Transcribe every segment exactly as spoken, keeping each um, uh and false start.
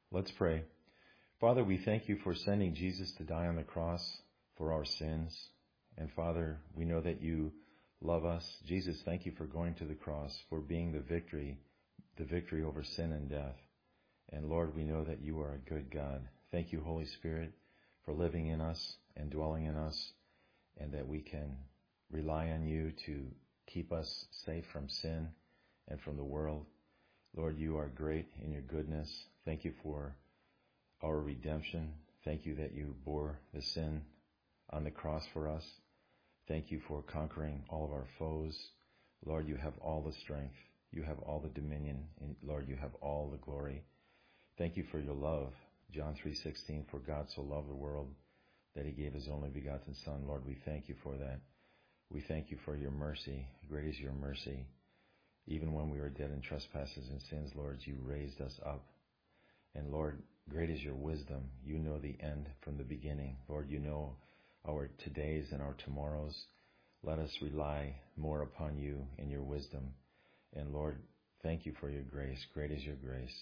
Let's pray. Father, we thank you for sending Jesus to die on the cross for our sins. And Father, we know that you love us. Jesus, thank you for going to the cross, for being the victory, the victory over sin and death. And Lord, we know that you are a good God. Thank you, Holy Spirit, for living in us and dwelling in us, and that we can rely on you to keep us safe from sin and from the world. Lord, you are great in your goodness. Thank you for our redemption. Thank you that you bore the sin on the cross for us. Thank you for conquering all of our foes. Lord, you have all the strength. You have all the dominion. And Lord, you have all the glory. Thank you for your love. John three sixteen, for God so loved the world that he gave his only begotten Son. Lord, we thank you for that. We thank you for your mercy. Great is your mercy. Even when we were dead in trespasses and sins, Lord, you raised us up. And Lord, great is your wisdom. You know the end from the beginning. Lord, you know our todays and our tomorrows. Let us rely more upon you and your wisdom. And Lord, thank you for your grace. Great is your grace.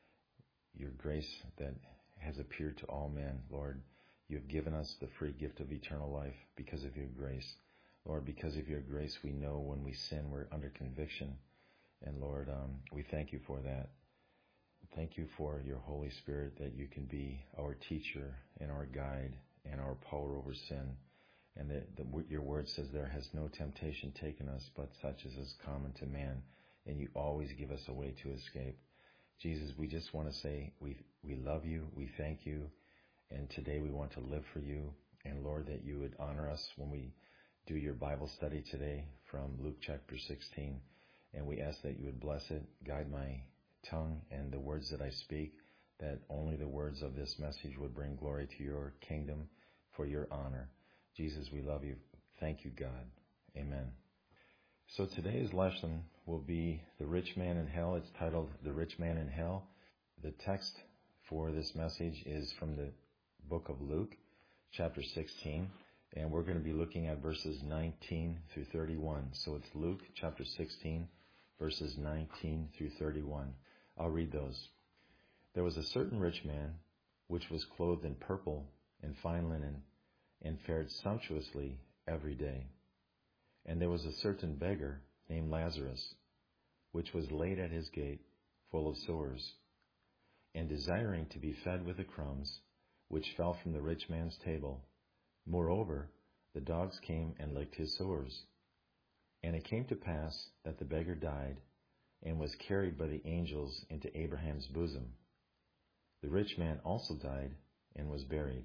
Your grace that has appeared to all men. Lord, you have given us the free gift of eternal life because of your grace. Lord, because of your grace, we know when we sin, we're under conviction. And Lord, um, we thank you for that. Thank you for your Holy Spirit, that you can be our teacher and our guide and our power over sin. And that the, your word says there has no temptation taken us, but such as is common to man. And you always give us a way to escape. Jesus, we just want to say we we love you, we thank you, and today we want to live for you. And Lord, that you would honor us when we do your Bible study today from Luke chapter sixteen. And we ask that you would bless it, guide my tongue and the words that I speak, that only the words of this message would bring glory to your kingdom for your honor. Jesus, we love you. Thank you, God. Amen. So today's lesson will be The Rich Man in Hell. It's titled The Rich Man in Hell. The text for this message is from the book of Luke, chapter sixteen, and we're going to be looking at verses nineteen through thirty-one. So it's Luke chapter sixteen, verses nineteen through thirty-one. I'll read those. There was a certain rich man, which was clothed in purple and fine linen, and fared sumptuously every day. And there was a certain beggar named Lazarus, which was laid at his gate, full of sores, and desiring to be fed with the crumbs which fell from the rich man's table. Moreover, the dogs came and licked his sores. And it came to pass that the beggar died, and was carried by the angels into Abraham's bosom. The rich man also died, and was buried.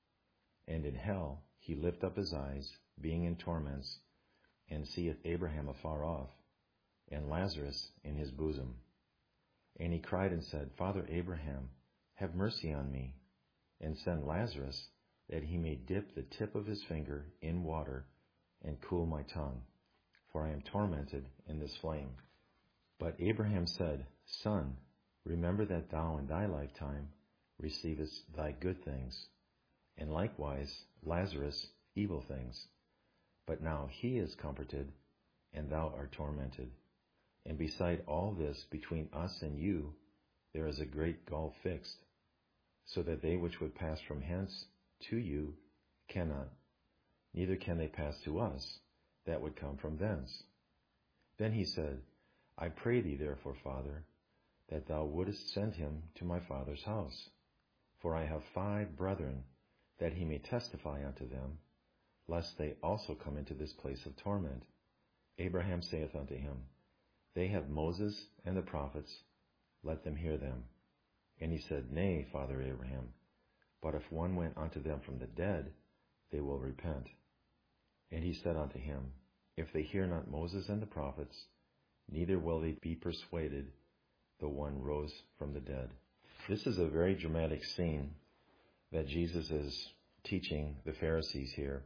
And in hell he lift up his eyes, being in torments, and seeth Abraham afar off, and Lazarus in his bosom. And he cried and said, Father Abraham, have mercy on me, and send Lazarus, that he may dip the tip of his finger in water, and cool my tongue, for I am tormented in this flame. But Abraham said, Son, remember that thou in thy lifetime receivest thy good things, and likewise Lazarus evil things. But now he is comforted, and thou art tormented. And beside all this, between us and you, there is a great gulf fixed, so that they which would pass from hence to you cannot, neither can they pass to us that would come from thence. Then he said, I pray thee therefore, Father, that thou wouldest send him to my father's house. For I have five brethren, that he may testify unto them, lest they also come into this place of torment. Abraham saith unto him, They have Moses and the prophets, let them hear them. And he said, Nay, Father Abraham, but if one went unto them from the dead, they will repent. And he said unto him, If they hear not Moses and the prophets, neither will they be persuaded, though one rose from the dead. This is a very dramatic scene that Jesus is teaching the Pharisees here.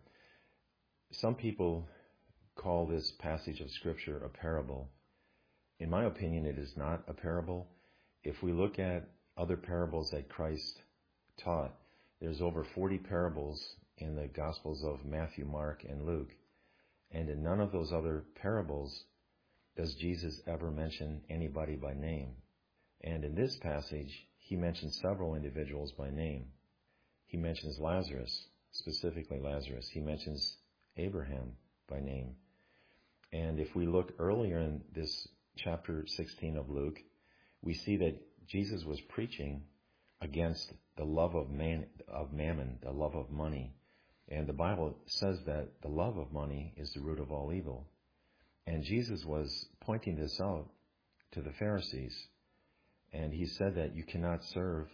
Some people call this passage of Scripture a parable. In my opinion, it is not a parable. If we look at other parables that Christ taught, there's over forty parables in the Gospels of Matthew, Mark, and Luke. And in none of those other parables does Jesus ever mention anybody by name. And in this passage, he mentions several individuals by name. He mentions Lazarus, specifically Lazarus. He mentions Abraham by name. And if we look earlier in this chapter sixteen of Luke, we see that Jesus was preaching against the love of man, of mammon, the love of money. And the Bible says that the love of money is the root of all evil. And Jesus was pointing this out to the Pharisees. And he said that you cannot serve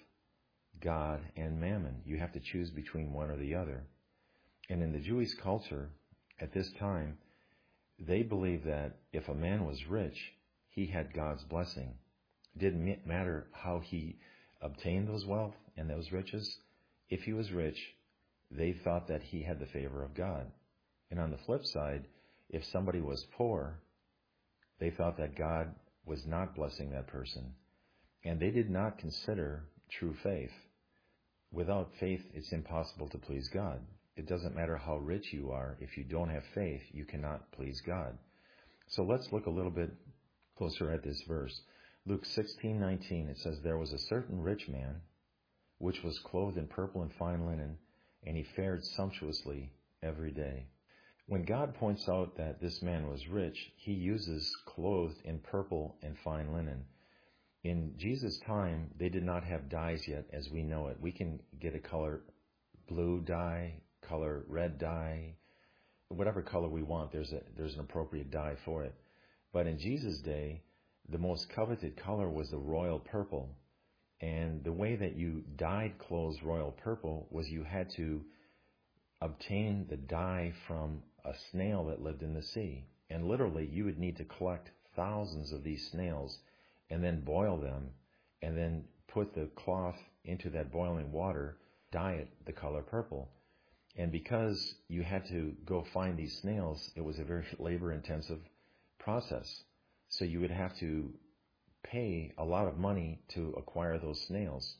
God and mammon. You have to choose between one or the other. And in the Jewish culture at this time, they believed that if a man was rich, he had God's blessing. It didn't matter how he obtained those wealth and those riches. If he was rich, they thought that he had the favor of God. And on the flip side, if somebody was poor, they thought that God was not blessing that person. And they did not consider true faith. Without faith, it's impossible to please God. It doesn't matter how rich you are. If you don't have faith, you cannot please God. So let's look a little bit closer at this verse. Luke sixteen nineteen, it says, "There was a certain rich man, which was clothed in purple and fine linen, and he fared sumptuously every day." When God points out that this man was rich, he uses clothed in purple and fine linen. In Jesus' time, they did not have dyes yet as we know it. We can get a color blue dye, color red dye, whatever color we want. There's a, there's an appropriate dye for it. But in Jesus' day, the most coveted color was the royal purple. And the way that you dyed clothes royal purple was you had to obtain the dye from a snail that lived in the sea. And literally, you would need to collect thousands of these snails and then boil them and then put the cloth into that boiling water, dye it the color purple. And because you had to go find these snails, it was a very labor-intensive process. So you would have to pay a lot of money to acquire those snails.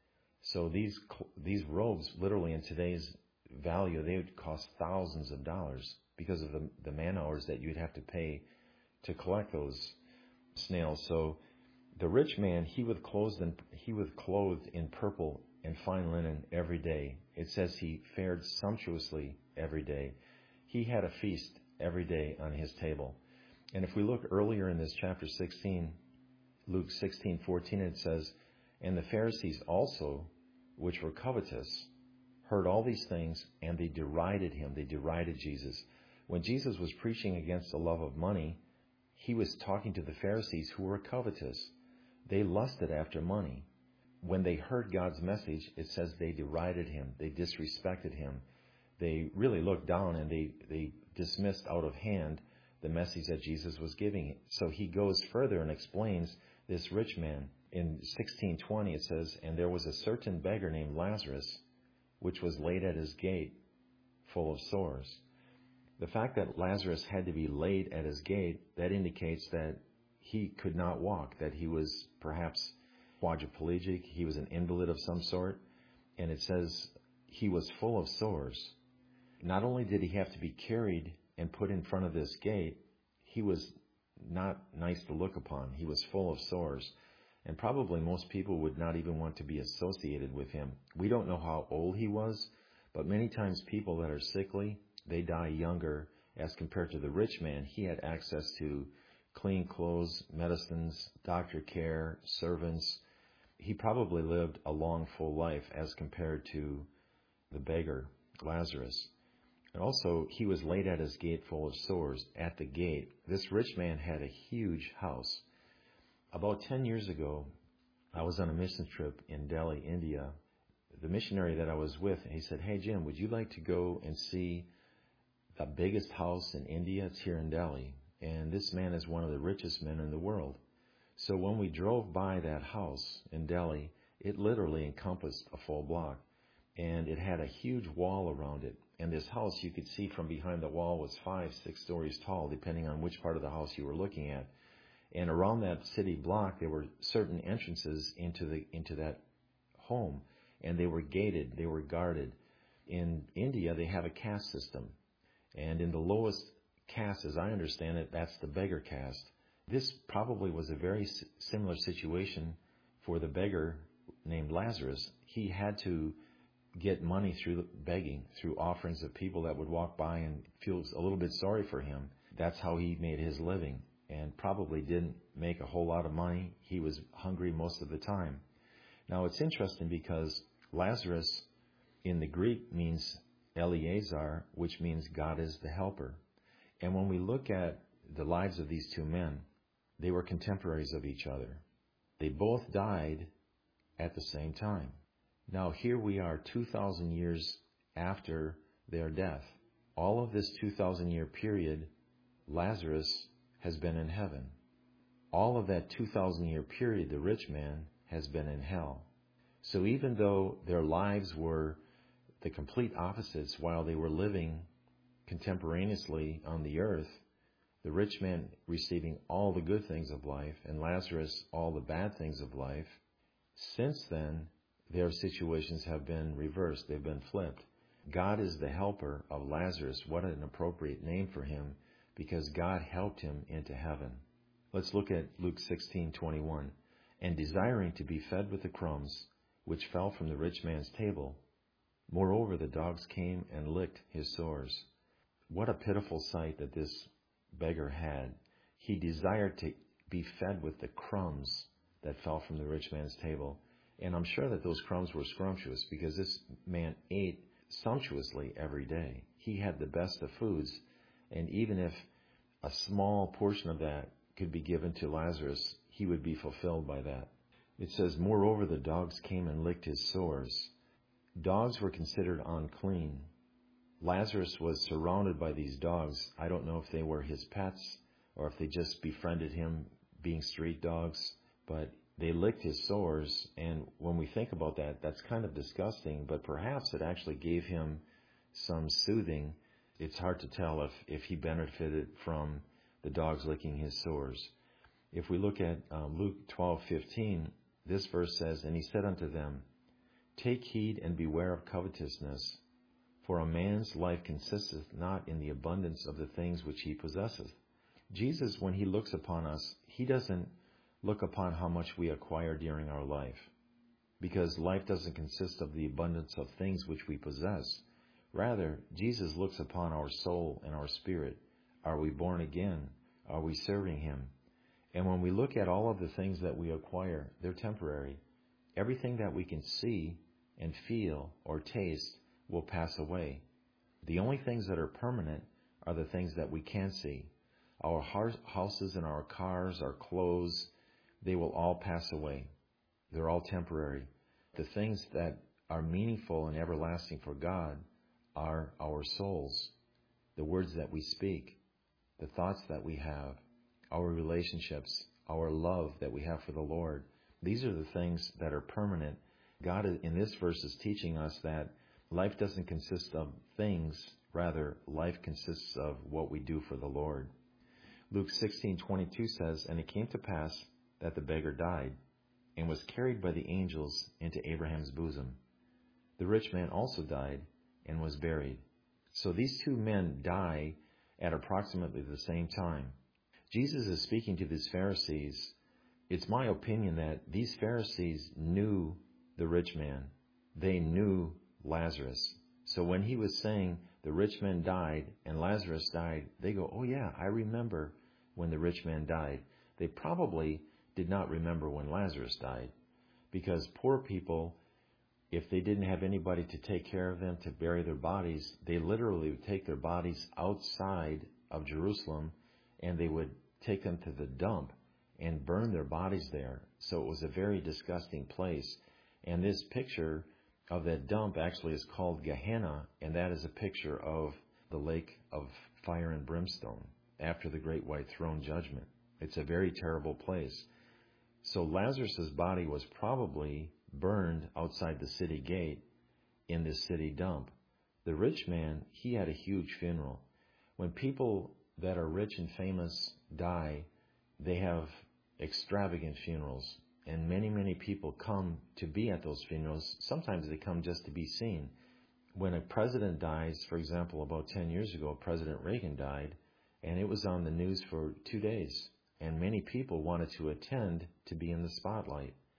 So these these robes, literally in today's value, they would cost thousands of dollars because of the, the man hours that you'd have to pay to collect those snails. So the rich man, he was clothed in, he was clothed in purple and fine linen every day. It says he fared sumptuously every day. He had a feast every day on his table. And if we look earlier in this chapter sixteen, Luke sixteen fourteen, it says, "And the Pharisees also, which were covetous, heard all these things, and they derided him." They derided Jesus. When Jesus was preaching against the love of money, he was talking to the Pharisees who were covetous. They lusted after money. When they heard God's message, it says they derided him. They disrespected him. They really looked down and they, they dismissed out of hand the message that Jesus was giving. So he goes further and explains this rich man. In sixteen twenty, it says, "And there was a certain beggar named Lazarus, which was laid at his gate, full of sores." The fact that Lazarus had to be laid at his gate, that indicates that he could not walk, that he was perhaps quadriplegic, he was an invalid of some sort, and it says he was full of sores. Not only did he have to be carried and put in front of this gate, he was not nice to look upon. He was full of sores. And probably most people would not even want to be associated with him. We don't know how old he was, but many times people that are sickly, they die younger as compared to the rich man. He had access to clean clothes, medicines, doctor care, servants. He probably lived a long, full life as compared to the beggar, Lazarus. And also, he was laid at his gate full of sores, at the gate. This rich man had a huge house. About ten years ago, I was on a mission trip in Delhi, India. The missionary that I was with, he said, "Hey, Jim, would you like to go and see the biggest house in India? It's here in Delhi." And this man is one of the richest men in the world. So when we drove by that house in Delhi, it literally encompassed a full block. And it had a huge wall around it. And this house, you could see from behind the wall, was five, six stories tall, depending on which part of the house you were looking at. And around that city block, there were certain entrances into the into that home. And they were gated, they were guarded. In India, they have a caste system. And in the lowest caste, as I understand it, that's the beggar caste. This probably was a very similar situation for the beggar named Lazarus, he had to get money through begging, through offerings of people that would walk by and feel a little bit sorry for him. That's how he made his living, and probably didn't make a whole lot of money. He was hungry most of the time. Now, it's interesting because Lazarus in the Greek means Eleazar, which means God is the helper. And when we look at the lives of these two men, they were contemporaries of each other. They both died at the same time. Now, here we are two thousand years after their death. All of this two thousand year period, Lazarus has been in heaven. All of that two thousand year period, the rich man has been in hell. So even though their lives were the complete opposites while they were living contemporaneously on the earth, the rich man receiving all the good things of life and Lazarus all the bad things of life, since then, their situations have been reversed. They've been flipped. God is the helper of Lazarus. What an appropriate name for him, because God helped him into heaven. Let's look at Luke sixteen twenty-one. And desiring to be fed with the crumbs which fell from the rich man's table, moreover the dogs came and licked his sores. What a pitiful sight that this beggar had. He desired to be fed with the crumbs that fell from the rich man's table. And I'm sure that those crumbs were scrumptious, because this man ate sumptuously every day. He had the best of foods. And even if a small portion of that could be given to Lazarus, he would be fulfilled by that. It says, moreover, the dogs came and licked his sores. Dogs were considered unclean. Lazarus was surrounded by these dogs. I don't know if they were his pets or if they just befriended him being street dogs, but they licked his sores. And when we think about that, that's kind of disgusting, but perhaps it actually gave him some soothing. It's hard to tell if, if he benefited from the dogs licking his sores. If we look at um, Luke twelve fifteen, this verse says, and he said unto them, take heed and beware of covetousness, for a man's life consisteth not in the abundance of the things which he possesseth. Jesus, when he looks upon us, he doesn't look upon how much we acquire during our life, because life doesn't consist of the abundance of things which we possess. Rather, Jesus looks upon our soul and our spirit. Are we born again? Are we serving him? And when we look at all of the things that we acquire, they're temporary. Everything that we can see and feel or taste will pass away. The only things that are permanent are the things that we can see. Our houses and our cars, our clothes, they will all pass away. They're all temporary. The things that are meaningful and everlasting for God are our souls, the words that we speak, the thoughts that we have, our relationships, our love that we have for the Lord. These are the things that are permanent. God in this verse is teaching us that life doesn't consist of things, rather life consists of what we do for the Lord. Luke sixteen twenty-two says, and it came to pass that the beggar died, and was carried by the angels into Abraham's bosom. The rich man also died, and was buried. So these two men die at approximately the same time. Jesus is speaking to these Pharisees. It's my opinion that these Pharisees knew the rich man. They knew Lazarus. So when he was saying the rich man died and Lazarus died, they go, oh yeah, I remember when the rich man died. They probably did not remember when Lazarus died, because poor people, if they didn't have anybody to take care of them, to bury their bodies, they literally would take their bodies outside of Jerusalem and they would take them to the dump and burn their bodies there. So it was a very disgusting place. And this picture of that dump actually is called Gehenna, and that is a picture of the lake of fire and brimstone after the great white throne judgment. It's a very terrible place. So Lazarus' body was probably burned outside the city gate in this city dump. The rich man, he had a huge funeral. When people that are rich and famous die, they have extravagant funerals. And many, many people come to be at those funerals. Sometimes they come just to be seen. When a president dies, for example, about ten years ago, President Reagan died, and it was on the news for two days. And many people wanted to attend to be in the spotlight.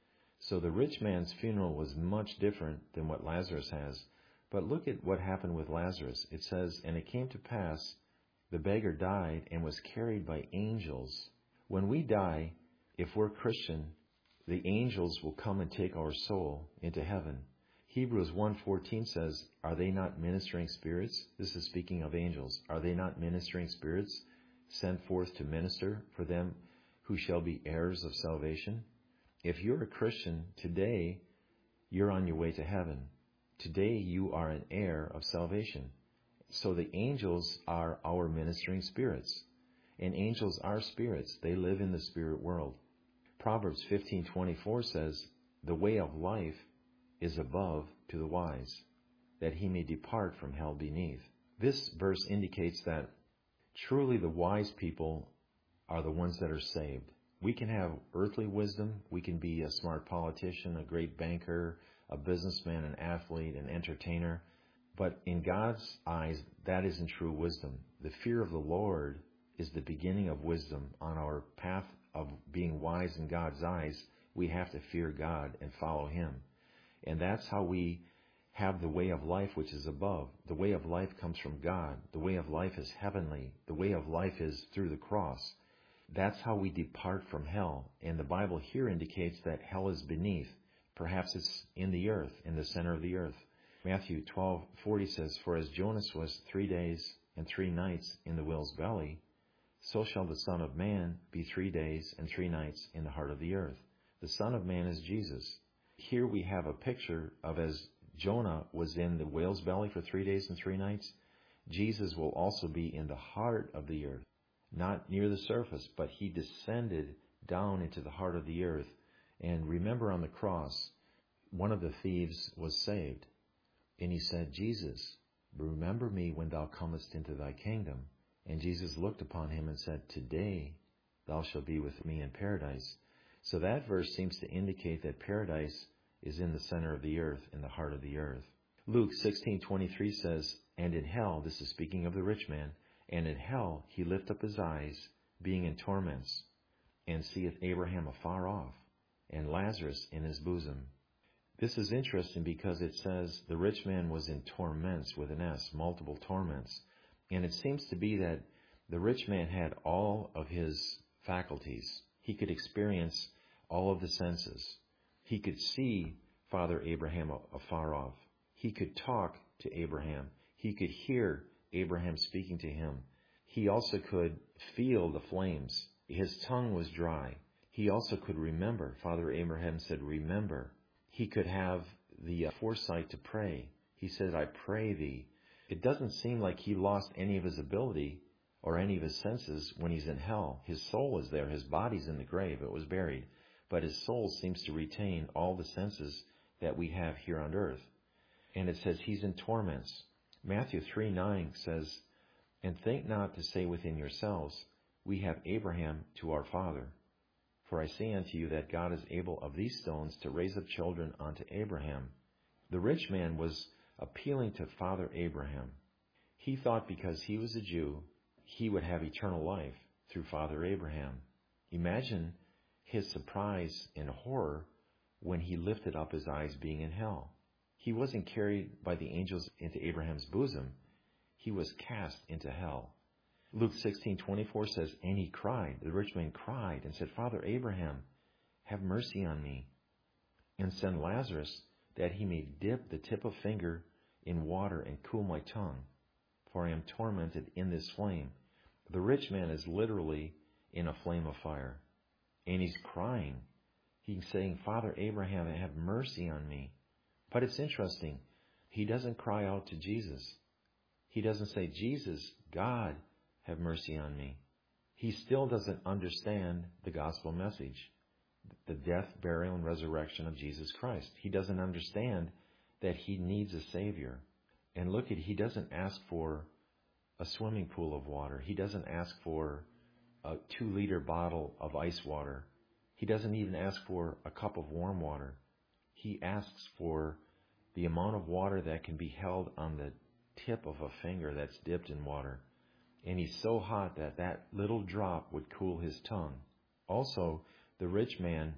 So the rich man's funeral was much different than what Lazarus has. But look at what happened with Lazarus. It says, and it came to pass, the beggar died and was carried by angels. When we die, if we're Christian, the angels will come and take our soul into heaven. Hebrews one fourteen says, are they not ministering spirits? This is speaking of angels. Are they not ministering spirits sent forth to minister for them who shall be heirs of salvation? If you're a Christian today, you're on your way to heaven. Today you are an heir of salvation. So the angels are our ministering spirits. And angels are spirits. They live in the spirit world. Proverbs fifteen twenty-four says, the way of life is above to the wise, that he may depart from hell beneath. This verse indicates that truly the wise people are the ones that are saved. We can have earthly wisdom. We can be a smart politician, a great banker, a businessman, an athlete, an entertainer. But in God's eyes, that isn't true wisdom. The fear of the Lord is the beginning of wisdom. On our path of being wise in God's eyes, we have to fear God and follow Him. And that's how we have the way of life which is above. The way of life comes from God. The way of life is heavenly. The way of life is through the cross. That's how we depart from hell. And the Bible here indicates that hell is beneath. Perhaps it's in the earth, in the center of the earth. Matthew twelve forty says, for as Jonas was three days and three nights in the whale's belly, so shall the Son of Man be three days and three nights in the heart of the earth. The Son of Man is Jesus. Here we have a picture of as Jonah was in the whale's belly for three days and three nights, Jesus will also be in the heart of the earth, not near the surface, but He descended down into the heart of the earth. And remember, on the cross, one of the thieves was saved. And he said, Jesus, remember me when thou comest into thy kingdom. And Jesus looked upon him and said, today thou shalt be with me in paradise. So that verse seems to indicate that paradise is in the center of the earth, in the heart of the earth. Luke sixteen twenty-three says, and in hell, this is speaking of the rich man, and in hell he lift up his eyes, being in torments, and seeth Abraham afar off, and Lazarus in his bosom. This is interesting because it says the rich man was in torments with an S, multiple torments. And it seems to be that the rich man had all of his faculties. He could experience all of the senses. He could see Father Abraham afar off. He could talk to Abraham. He could hear Abraham speaking to him. He also could feel the flames. His tongue was dry. He also could remember. Father Abraham said, remember. He could have the foresight to pray. He said, I pray thee. It doesn't seem like he lost any of his ability or any of his senses when he's in hell. His soul is there. His body's in the grave. It was buried. But his soul seems to retain all the senses that we have here on earth. And it says he's in torments. Matthew three nine says, and think not to say within yourselves, we have Abraham to our father. For I say unto you that God is able of these stones to raise up children unto Abraham. The rich man was appealing to Father Abraham. He thought because he was a Jew, he would have eternal life through Father Abraham. Imagine his surprise and horror when he lifted up his eyes being in hell. He wasn't carried by the angels into Abraham's bosom. He was cast into hell. Luke sixteen twenty-four says, and he cried, the rich man cried and said, Father Abraham, have mercy on me, and send Lazarus that he may dip the tip of finger in water and cool my tongue, for I am tormented in this flame. The rich man is literally in a flame of fire, and he's crying. He's saying, Father Abraham, have mercy on me. But it's interesting. He doesn't cry out to Jesus. He doesn't say, Jesus, God, have mercy on me. He still doesn't understand the gospel message, the death, burial, and resurrection of Jesus Christ. He doesn't understand that he needs a Savior. And look at, he doesn't ask for a swimming pool of water. He doesn't ask for a two-liter bottle of ice water. He doesn't even ask for a cup of warm water. He asks for the amount of water that can be held on the tip of a finger that's dipped in water. And he's so hot that that little drop would cool his tongue. Also, the rich man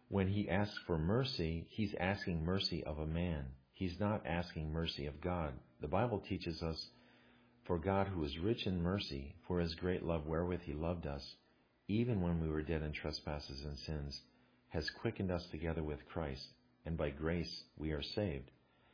When he asks for mercy, he's asking mercy of a man. He's not asking mercy of God. The Bible teaches us, for God, who is rich in mercy, for his great love wherewith he loved us, even when we were dead in trespasses and sins, has quickened us together with Christ, and by grace we are saved.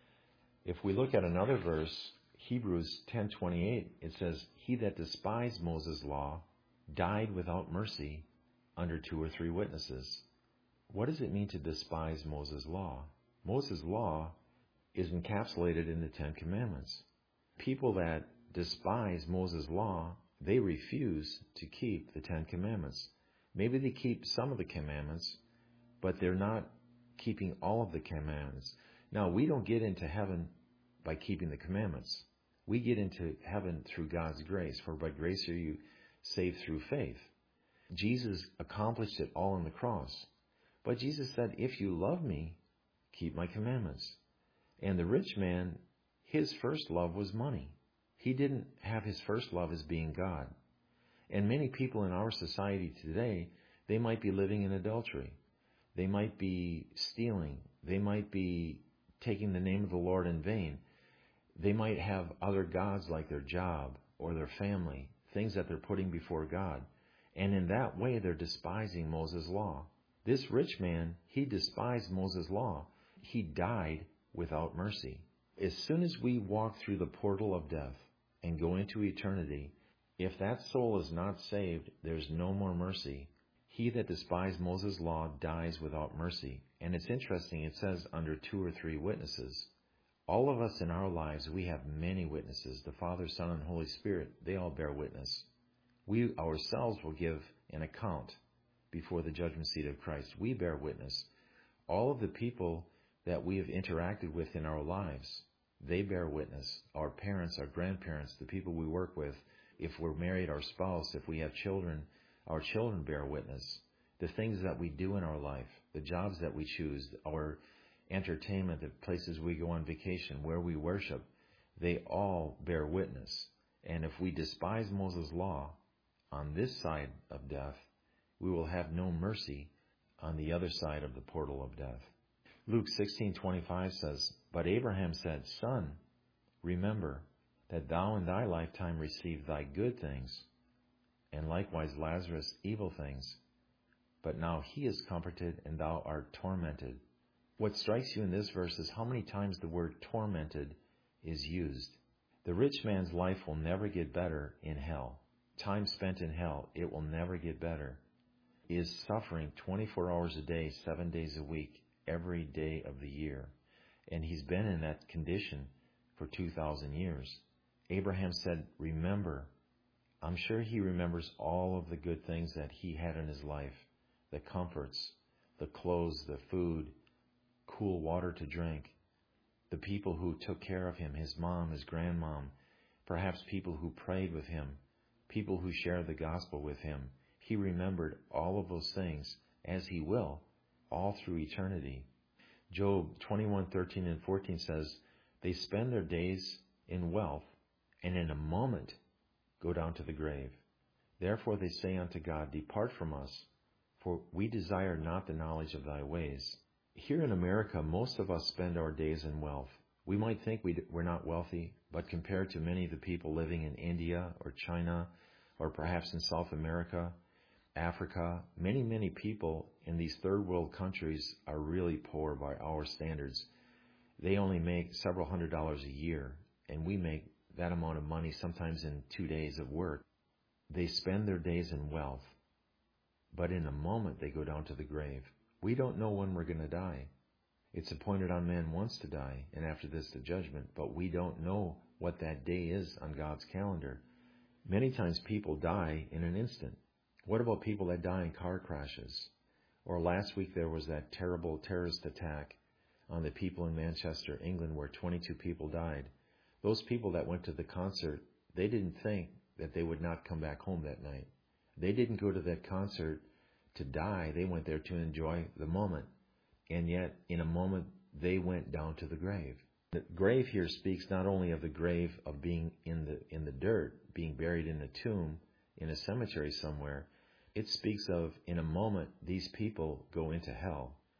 If we look at another verse, Hebrews ten twenty-eight, it says, he that despised Moses' law died without mercy under two or three witnesses. What does it mean to despise Moses' law? Moses' law is encapsulated in the Ten Commandments. People that despise Moses' law, they refuse to keep the Ten Commandments. Maybe they keep some of the commandments, but they're not keeping all of the commandments. Now, we don't get into heaven by keeping the commandments. We get into heaven through God's grace, for by grace are you saved through faith. Jesus accomplished it all on the cross. But Jesus said, if you love me, keep my commandments. And the rich man, his first love was money. He didn't have his first love as being God. And many people in our society today, they might be living in adultery. They might be stealing. They might be taking the name of the Lord in vain. They might have other gods like their job or their family, things that they're putting before God. And in that way, they're despising Moses' law. This rich man, he despised Moses' law. He died without mercy. As soon as we walk through the portal of death and go into eternity, if that soul is not saved, there's no more mercy. He that despised Moses' law dies without mercy. And it's interesting, it says under two or three witnesses. All of us in our lives, we have many witnesses. The Father, Son, and Holy Spirit, they all bear witness. We ourselves will give an account before the judgment seat of Christ. We bear witness. All of the people that we have interacted with in our lives, they bear witness. Our parents, our grandparents, the people we work with, if we're married, our spouse, if we have children, our children bear witness. The things that we do in our life, the jobs that we choose, our entertainment, the places we go on vacation, where we worship, they all bear witness. And if we despise Moses' law on this side of death, we will have no mercy on the other side of the portal of death. Luke sixteen twenty-five says, but Abraham said, Son, remember that thou in thy lifetime received thy good things, and likewise Lazarus evil things. But now he is comforted, and thou art tormented. What strikes you in this verse is how many times the word tormented is used. The rich man's life will never get better in hell. Time spent in hell, it will never get better. He is suffering twenty-four hours a day, seven days a week, every day of the year. And he's been in that condition for two thousand years. Abraham said, remember. I'm sure he remembers all of the good things that he had in his life. The comforts, the clothes, the food, cool water to drink. The people who took care of him, his mom, his grandmom, perhaps people who prayed with him, people who shared the gospel with him. He remembered all of those things, as he will, all through eternity. Job twenty-one thirteen and fourteen says, they spend their days in wealth, and in a moment go down to the grave. Therefore they say unto God, depart from us, for we desire not the knowledge of thy ways. Here in America, most of us spend our days in wealth. We might think we we're not wealthy, but compared to many of the people living in India or China, or perhaps in South America, Africa, many, many people in these third world countries are really poor by our standards. They only make several hundred dollars a year, and we make that amount of money sometimes in two days of work. They spend their days in wealth, but in a moment they go down to the grave. We don't know when we're going to die. It's appointed on man once to die, and after this the judgment, but we don't know what that day is on God's calendar. Many times people die in an instant. What about people that die in car crashes? Or last week there was that terrible terrorist attack on the people in Manchester, England, where twenty-two people died. Those people that went to the concert, they didn't think that they would not come back home that night. They didn't go to that concert to die. They went there to enjoy the moment. And yet, in a moment, they went down to the grave. The grave here speaks not only of the grave of being in the in the dirt, being buried in a tomb, in a cemetery somewhere. It speaks of, in a moment, these people go into hell.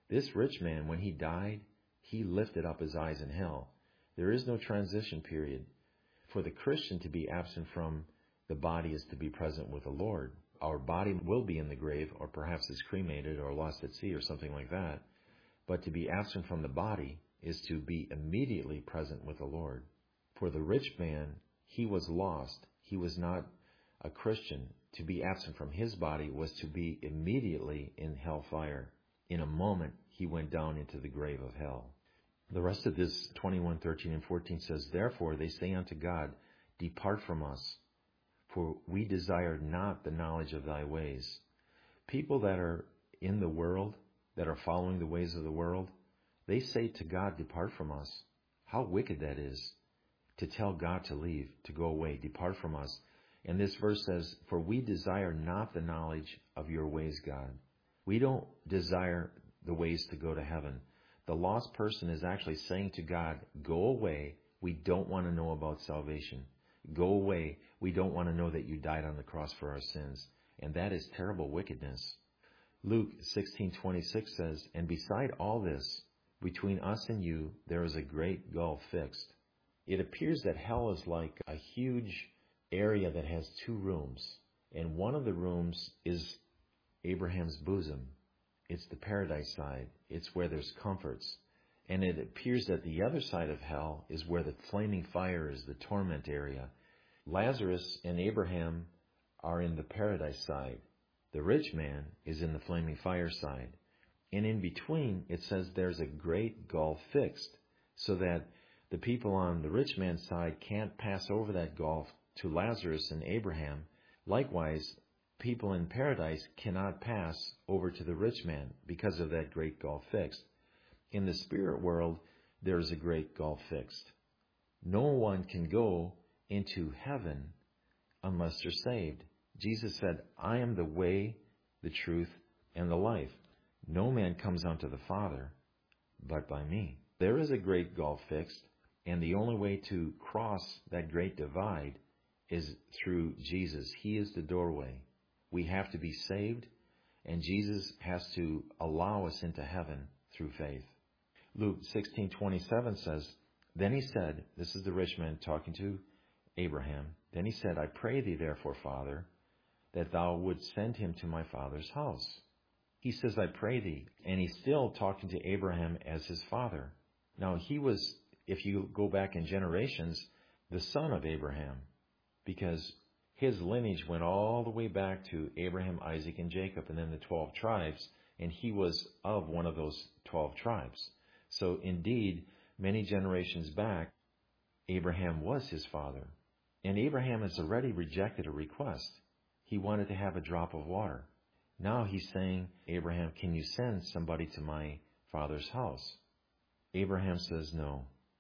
This rich man, when he died, he lifted up his eyes in hell. There is no transition period. For the Christian to be absent from the body is to be present with the Lord. Our body will be in the grave, or perhaps is cremated or lost at sea or something like that. But to be absent from the body is to be immediately present with the Lord. For the rich man, he was lost. He was not a Christian. To be absent from his body was to be immediately in hellfire. In a moment, he went down into the grave of hell. The rest of this twenty-one, thirteen, and fourteen says, Therefore they say unto God, Depart from us, for we desire not the knowledge of thy ways. People that are in the world, that are following the ways of the world, they say to God, Depart from us. How wicked that is, to tell God to leave, to go away, depart from us. And this verse says, For we desire not the knowledge of your ways, God. We don't desire the ways to go to heaven. The lost person is actually saying to God, Go away. We don't want to know about salvation. Go away. We don't want to know that you died on the cross for our sins. And that is terrible wickedness. Luke sixteen twenty-six says, And beside all this, between us and you, there is a great gulf fixed. It appears that hell is like a huge area that has two rooms. And one of the rooms is Abraham's bosom. It's the paradise side. It's where there's comforts. And it appears that the other side of hell is where the flaming fire is, the torment area. Lazarus and Abraham are in the paradise side. The rich man is in the flaming fire side. And in between, it says there's a great gulf fixed, so that the people on the rich man's side can't pass over that gulf to Lazarus and Abraham. Likewise, people in paradise cannot pass over to the rich man because of that great gulf fixed. In the spirit world, there is a great gulf fixed. No one can go into heaven unless they're saved. Jesus said, I am the way, the truth, and the life. No man comes unto the Father but by me. There is a great gulf fixed, and the only way to cross that great divide is through Jesus. He is the doorway. We have to be saved, and Jesus has to allow us into heaven through faith. Luke sixteen twenty-seven says, Then he said, this is the rich man talking to Abraham, Then he said, I pray thee therefore, Father, that thou wouldst send him to my father's house. He says, I pray thee. And he's still talking to Abraham as his father. Now he was, if you go back in generations, the son of Abraham, because his lineage went all the way back to Abraham, Isaac, and Jacob, and then the twelve tribes, and he was of one of those twelve tribes. So indeed, many generations back, Abraham was his father. And Abraham has already rejected a request. He wanted to have a drop of water. Now he's saying, Abraham, can you send somebody to my father's house? Abraham says no.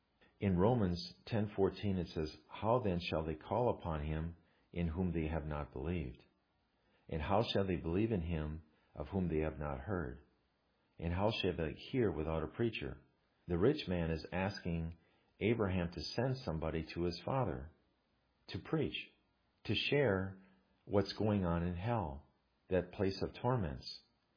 In Romans ten fourteen it says, How then shall they call upon him in whom they have not believed? And how shall they believe in him of whom they have not heard? And how shall they hear without a preacher? The rich man is asking Abraham to send somebody to his father to preach, to share what's going on in hell, that place of torments.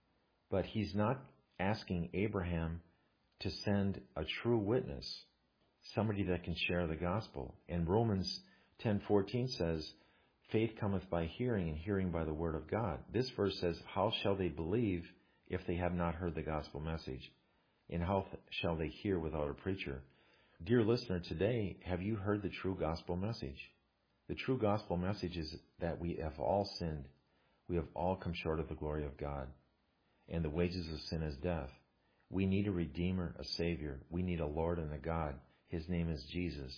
But he's not asking Abraham to send a true witness, somebody that can share the gospel. And Romans ten fourteen says, Faith cometh by hearing, and hearing by the word of God. This verse says, How shall they believe if they have not heard the gospel message? And how shall they hear without a preacher? Dear listener, today, have you heard the true gospel message? The true gospel message is that we have all sinned. We have all come short of the glory of God. And the wages of sin is death. We need a Redeemer, a Savior. We need a Lord and a God. His name is Jesus.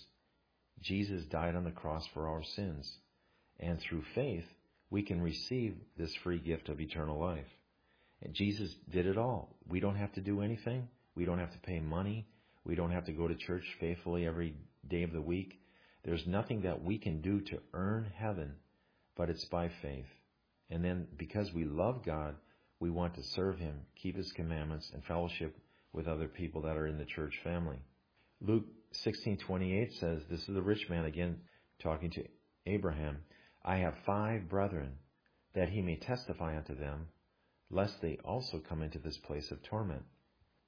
Jesus died on the cross for our sins. And through faith, we can receive this free gift of eternal life. And Jesus did it all. We don't have to do anything. We don't have to pay money. We don't have to go to church faithfully every day of the week. There's nothing that we can do to earn heaven, but it's by faith. And then because we love God, we want to serve Him, keep His commandments, and fellowship with other people that are in the church family. Luke sixteen twenty-eight says, this is the rich man again talking to Abraham, I have five brethren, that he may testify unto them, lest they also come into this place of torment.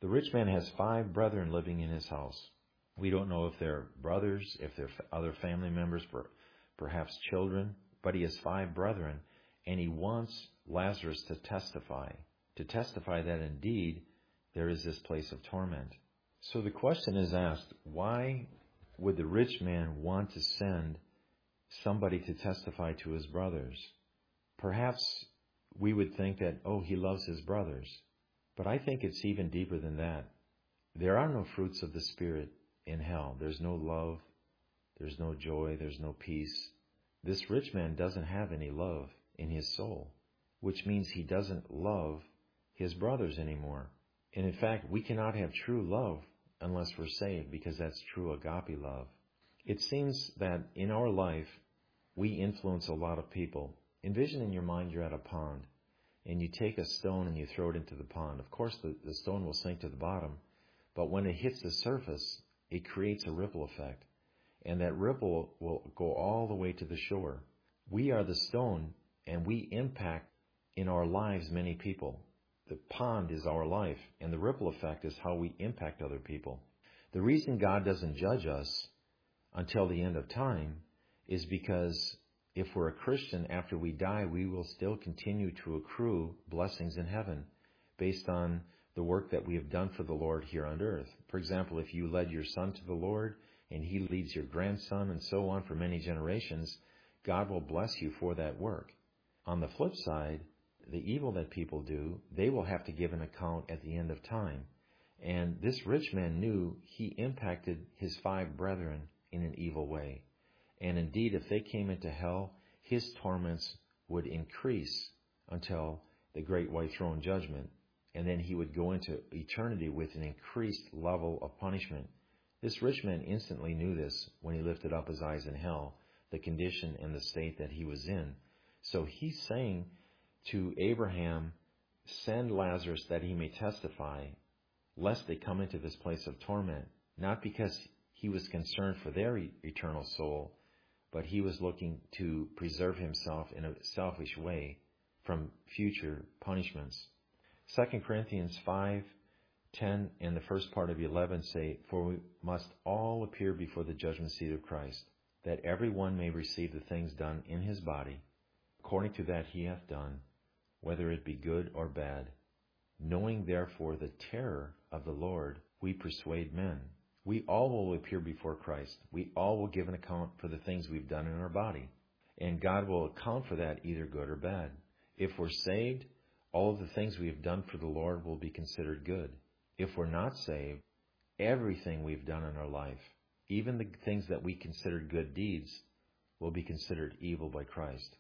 The rich man has five brethren living in his house. We don't know if they're brothers, if they're other family members, perhaps children, but he has five brethren, and he wants Lazarus to testify, to testify that indeed there is this place of torment. So the question is asked, why would the rich man want to send somebody to testify to his brothers? Perhaps we would think that, oh, he loves his brothers. But I think it's even deeper than that. There are no fruits of the Spirit in hell. There's no love. There's no joy. There's no peace. This rich man doesn't have any love in his soul, which means he doesn't love his brothers anymore. And in fact, we cannot have true love unless we're saved, because that's true agape love. It seems that in our life, we influence a lot of people. Envision in your mind you're at a pond, and you take a stone and you throw it into the pond. Of course, the, the stone will sink to the bottom, but when it hits the surface, it creates a ripple effect, and that ripple will go all the way to the shore. We are the stone, and we impact in our lives many people. The pond is our life, and the ripple effect is how we impact other people. The reason God doesn't judge us until the end of time is because if we're a Christian, after we die, we will still continue to accrue blessings in heaven based on the work that we have done for the Lord here on earth. For example, if you led your son to the Lord and he leads your grandson and so on for many generations, God will bless you for that work. On the flip side, the evil that people do, they will have to give an account at the end of time. And this rich man knew he impacted his five brethren in an evil way. And indeed, if they came into hell, his torments would increase until the great white throne judgment. And then he would go into eternity with an increased level of punishment. This rich man instantly knew this when he lifted up his eyes in hell, the condition and the state that he was in. So he's saying to Abraham, send Lazarus that he may testify, lest they come into this place of torment, not because he was concerned for their eternal soul, but he was looking to preserve himself in a selfish way from future punishments. Second Corinthians five, ten, and the first part of eleven say, for we must all appear before the judgment seat of Christ, that every one may receive the things done in his body, according to that he hath done, whether it be good or bad. Knowing therefore the terror of the Lord, we persuade men. We all will appear before Christ. We all will give an account for the things we've done in our body. And God will account for that either good or bad. If we're saved, all of the things we have done for the Lord will be considered good. If we're not saved, everything we've done in our life, even the things that we considered good deeds, will be considered evil by Christ.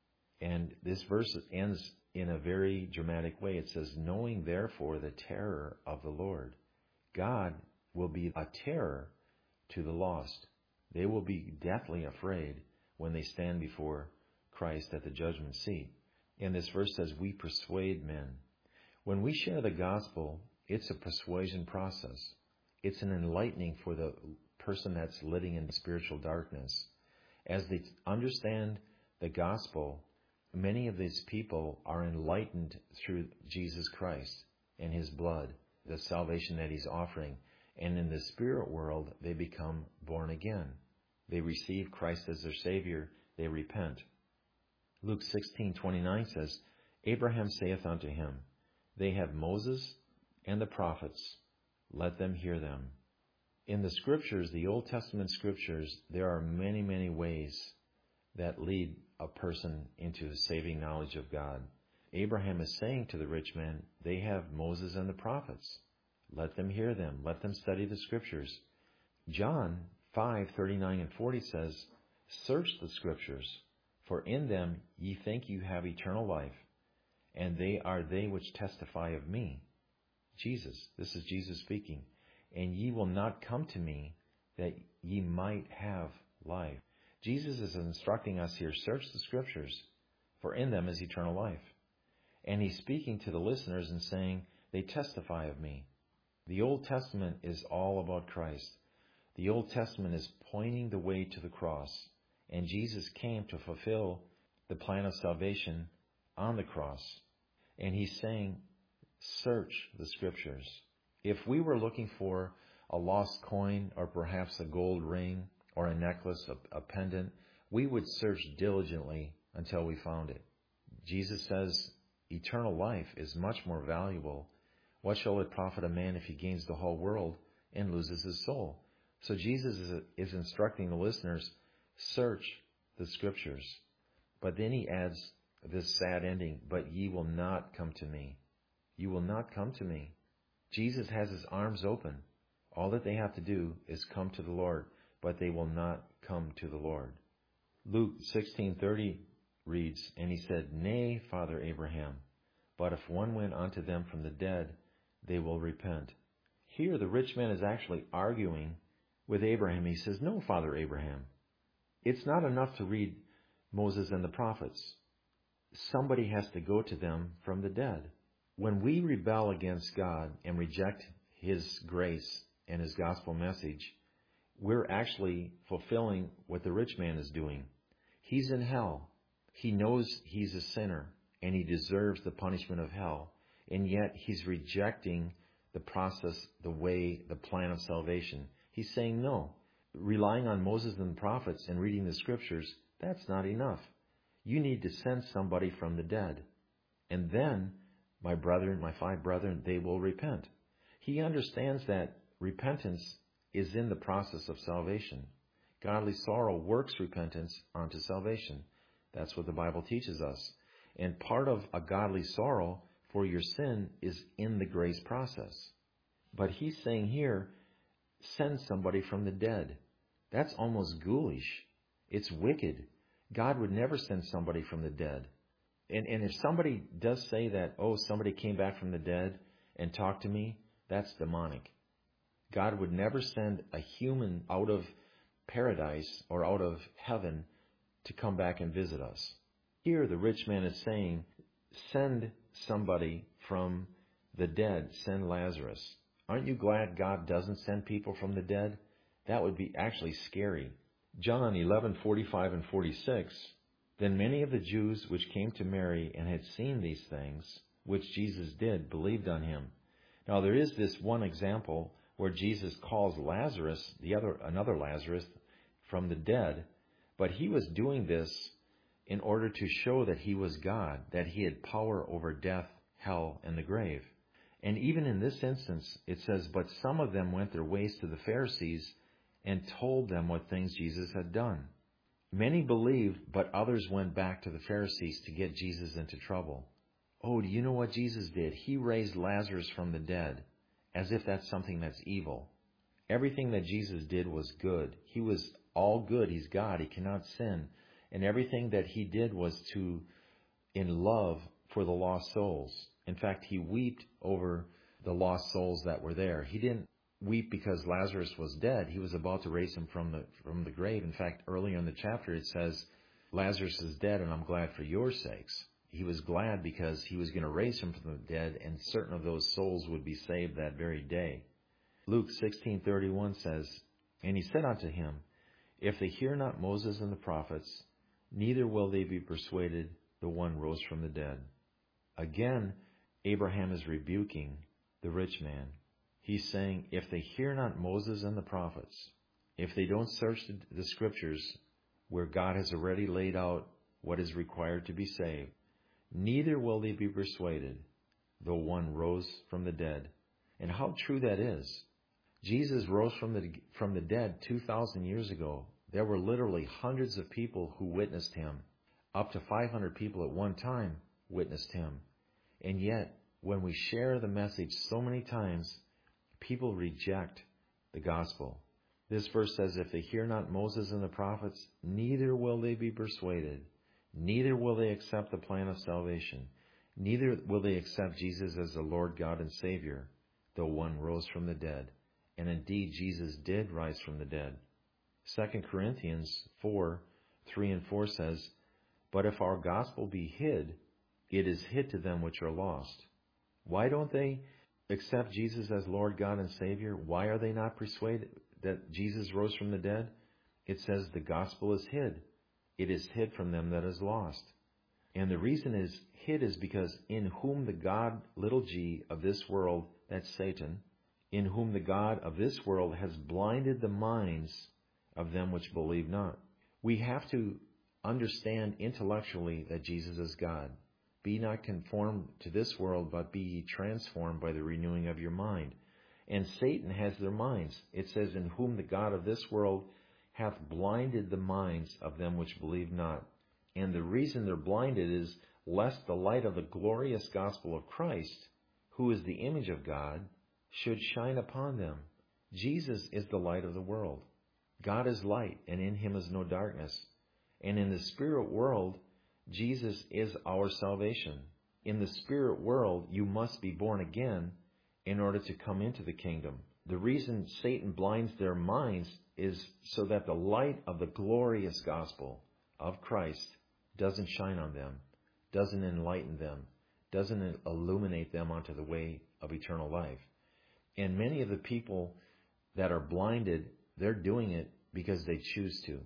And this verse ends in a very dramatic way. It says, knowing therefore the terror of the Lord. God will be a terror to the lost. They will be deathly afraid when they stand before Christ at the judgment seat. And this verse says, we persuade men. When we share the gospel, it's a persuasion process. It's an enlightening for the person that's living in spiritual darkness. As they understand the gospel, many of these people are enlightened through Jesus Christ and his blood, the salvation that he's offering. And in the spirit world, they become born again. They receive Christ as their Savior. They repent. Luke sixteen twenty-nine says, Abraham saith unto him, they have Moses and the prophets. Let them hear them. In the scriptures, the Old Testament scriptures, there are many, many ways that lead a person into the saving knowledge of God. Abraham is saying to the rich man, they have Moses and the prophets. Let them hear them. Let them study the scriptures. John five thirty-nine and forty says, search the scriptures, for in them ye think you have eternal life, and they are they which testify of me. Jesus, this is Jesus speaking. And ye will not come to me that ye might have life. Jesus is instructing us here, search the scriptures, for in them is eternal life. And he's speaking to the listeners and saying, they testify of me. The Old Testament is all about Christ. The Old Testament is pointing the way to the cross. And Jesus came to fulfill the plan of salvation on the cross. And he's saying, search the scriptures. If we were looking for a lost coin or perhaps a gold ring or a necklace, a, a pendant, we would search diligently until we found it. Jesus says eternal life is much more valuable. What shall it profit a man if he gains the whole world and loses his soul? So Jesus is, is instructing the listeners, search the scriptures. But then he adds this sad ending, but ye will not come to me. You will not come to me. Jesus has his arms open. All that they have to do is come to the Lord, but they will not come to the Lord. Luke sixteen thirty reads, and he said, Nay, Father Abraham, but if one went unto them from the dead, they will repent. Here the rich man is actually arguing with Abraham. He says, no, Father Abraham, it's not enough to read Moses and the prophets. Somebody has to go to them from the dead. When we rebel against God and reject his grace and his gospel message, we're actually fulfilling what the rich man is doing. He's in hell. He knows he's a sinner and he deserves the punishment of hell. And yet he's rejecting the process, the way, the plan of salvation. He's saying, no, relying on Moses and the prophets and reading the scriptures, that's not enough. You need to send somebody from the dead. And then my brethren, my five brethren, they will repent. He understands that repentance is in the process of salvation. Godly sorrow works repentance onto salvation. That's what the Bible teaches us. And part of a godly sorrow for your sin is in the grace process. But he's saying here, send somebody from the dead. That's almost ghoulish. It's wicked. God would never send somebody from the dead. And, and if somebody does say that, oh, somebody came back from the dead and talked to me, that's demonic. God would never send a human out of paradise or out of heaven to come back and visit us. Here the rich man is saying, send somebody from the dead, send Lazarus. Aren't you glad God doesn't send people from the dead? That would be actually scary. John eleven forty-five and forty-six, then many of the Jews which came to Mary and had seen these things, which Jesus did, believed on him. Now there is this one example where Jesus calls Lazarus, the other, another Lazarus, from the dead, but he was doing this in order to show that he was God, that he had power over death, hell, and the grave. And even in this instance, it says, but some of them went their ways to the Pharisees and told them what things Jesus had done. Many believed, but others went back to the Pharisees to get Jesus into trouble. Oh, do you know what Jesus did? He raised Lazarus from the dead, as if that's something that's evil. Everything that Jesus did was good. He was all good. He's God. He cannot sin. And everything that he did was to, in love for the lost souls. In fact, he wept over the lost souls that were there. He didn't weep because Lazarus was dead. He was about to raise him from the from the grave. In fact, earlier in the chapter it says, Lazarus is dead and I'm glad for your sakes. He was glad because he was going to raise him from the dead, and certain of those souls would be saved that very day. Luke sixteen thirty-one says, and he said unto him, if they hear not Moses and the prophets, neither will they be persuaded, the one rose from the dead. Again, Abraham is rebuking the rich man. He's saying, if they hear not Moses and the prophets, if they don't search the scriptures where God has already laid out what is required to be saved, neither will they be persuaded, though one rose from the dead. And how true that is. Jesus rose from the from the dead two thousand years ago. There were literally hundreds of people who witnessed him. Up to five hundred people at one time witnessed him. And yet, when we share the message so many times, people reject the gospel. This verse says, if they hear not Moses and the prophets, neither will they be persuaded. Neither will they accept the plan of salvation. Neither will they accept Jesus as the Lord God and Savior, though one rose from the dead. And indeed, Jesus did rise from the dead. Second Corinthians four, three and four says, but if our gospel be hid, it is hid to them which are lost. Why don't they accept Jesus as Lord God and Savior? Why are they not persuaded that Jesus rose from the dead? It says the gospel is hid. It is hid from them that is lost. And the reason is hid is because in whom the God, little g, of this world, that's Satan, in whom the God of this world has blinded the minds of them which believe not. We have to understand intellectually that Jesus is God. Be not conformed to this world, but be ye transformed by the renewing of your mind. And Satan has their minds. It says, in whom the God of this world hath blinded the minds of them which believe not. And the reason they're blinded is lest the light of the glorious gospel of Christ, who is the image of God, should shine upon them. Jesus is the light of the world. God is light, and in him is no darkness. And in the spirit world, Jesus is our salvation. In the spirit world, you must be born again in order to come into the kingdom. The reason Satan blinds their minds is so that the light of the glorious gospel of Christ doesn't shine on them, doesn't enlighten them, doesn't illuminate them onto the way of eternal life. And many of the people that are blinded, they're doing it because they choose to.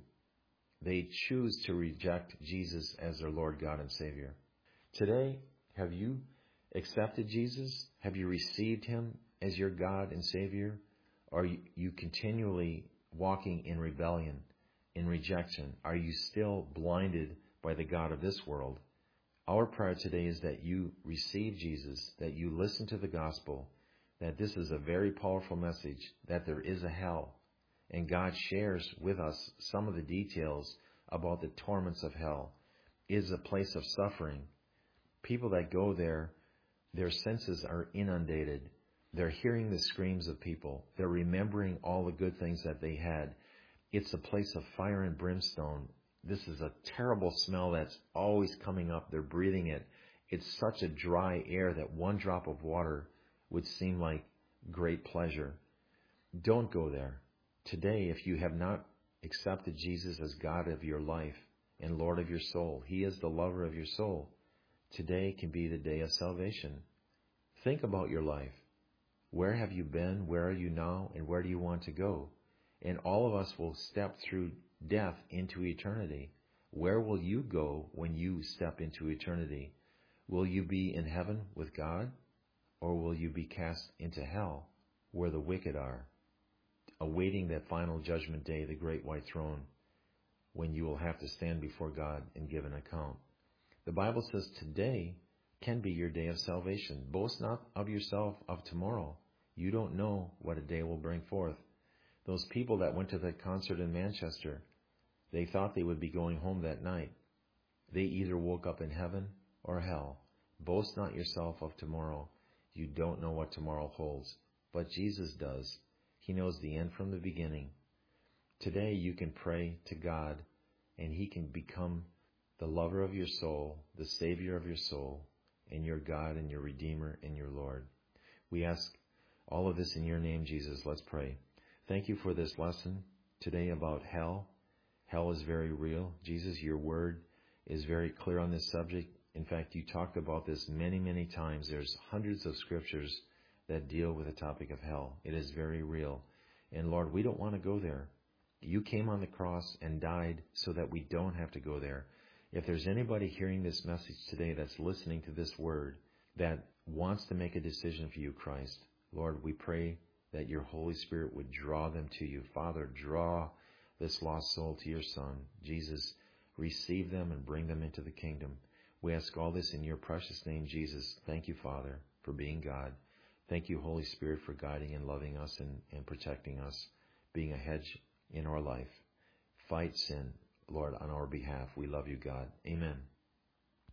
They choose to reject Jesus as their Lord, God, and Savior. Today, have you accepted Jesus? Have you received him as your God and Savior? Or are you continually walking in rebellion, in rejection? Are you still blinded by the God of this world? Our prayer today is that you receive Jesus, that you listen to the gospel, that this is a very powerful message, that there is a hell. And God shares with us some of the details about the torments of hell. It is a place of suffering. People that go there, their senses are inundated. They're hearing the screams of people. They're remembering all the good things that they had. It's a place of fire and brimstone. This is a terrible smell that's always coming up. They're breathing it. It's such a dry air that one drop of water would seem like great pleasure. Don't go there. Today, if you have not accepted Jesus as God of your life and Lord of your soul, he is the lover of your soul. Today can be the day of salvation. Think about your life. Where have you been? Where are you now? And where do you want to go? And all of us will step through death into eternity. Where will you go when you step into eternity? Will you be in heaven with God? Or will you be cast into hell where the wicked are, awaiting that final judgment day, the great white throne, when you will have to stand before God and give an account? The Bible says today can be your day of salvation. Boast not of yourself of tomorrow. You don't know what a day will bring forth. Those people that went to that concert in Manchester, they thought they would be going home that night. They either woke up in heaven or hell. Boast not yourself of tomorrow. You don't know what tomorrow holds. But Jesus does. He knows the end from the beginning. Today you can pray to God, and he can become the lover of your soul, the Savior of your soul, and your God and your Redeemer and your Lord. We ask all of this in your name, Jesus. Let's pray. Thank you for this lesson today about hell. Hell is very real. Jesus, your word is very clear on this subject. In fact, you talked about this many, many times. There's hundreds of scriptures that deal with the topic of hell. It is very real. And Lord, we don't want to go there. You came on the cross and died so that we don't have to go there. If there's anybody hearing this message today that's listening to this word that wants to make a decision for you, Christ, Lord, we pray that your Holy Spirit would draw them to you. Father, draw this lost soul to your Son. Jesus, receive them and bring them into the kingdom. We ask all this in your precious name, Jesus. Thank you, Father, for being God. Thank you, Holy Spirit, for guiding and loving us and, and protecting us, being a hedge in our life. Fight sin, Lord, on our behalf. We love you, God. Amen.